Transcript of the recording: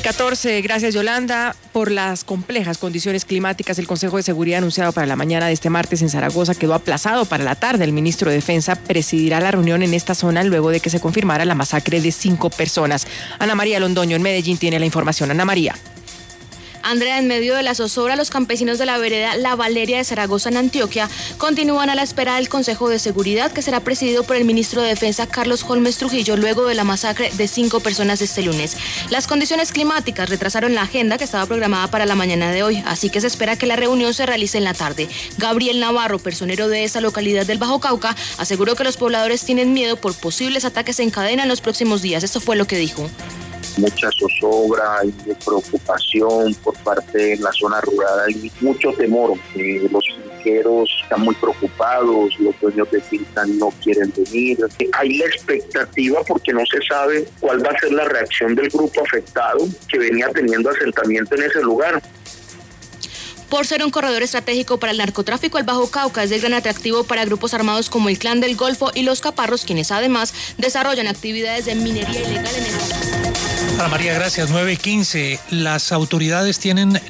9:14, gracias Yolanda. Por las complejas condiciones climáticas, el Consejo de Seguridad anunciado para la mañana de este martes en Zaragoza quedó aplazado para la tarde. El ministro de Defensa presidirá la reunión en esta zona luego de que se confirmara la masacre de 5 personas. Ana María Londoño en Medellín tiene la información. Ana María. Andrea, en medio de la zozobra, los campesinos de la vereda La Valeria de Zaragoza, en Antioquia, continúan a la espera del Consejo de Seguridad, que será presidido por el ministro de Defensa, Carlos Holmes Trujillo, luego de la masacre de 5 personas este lunes. Las condiciones climáticas retrasaron la agenda que estaba programada para la mañana de hoy, así que se espera que la reunión se realice en la tarde. Gabriel Navarro, personero de esa localidad del Bajo Cauca, aseguró que los pobladores tienen miedo por posibles ataques en cadena en los próximos días. Esto fue lo que dijo. Mucha zozobra y preocupación por parte de la zona rural, hay mucho temor. Los finqueros están muy preocupados, los dueños de finca no quieren venir. Hay la expectativa porque no se sabe cuál va a ser la reacción del grupo afectado que venía teniendo asentamiento en ese lugar. Por ser un corredor estratégico para el narcotráfico, el Bajo Cauca es de gran atractivo para grupos armados como el Clan del Golfo y los Caparros, quienes además desarrollan actividades de minería ilegal en el país. Ana María, gracias. 9:15. Las autoridades tienen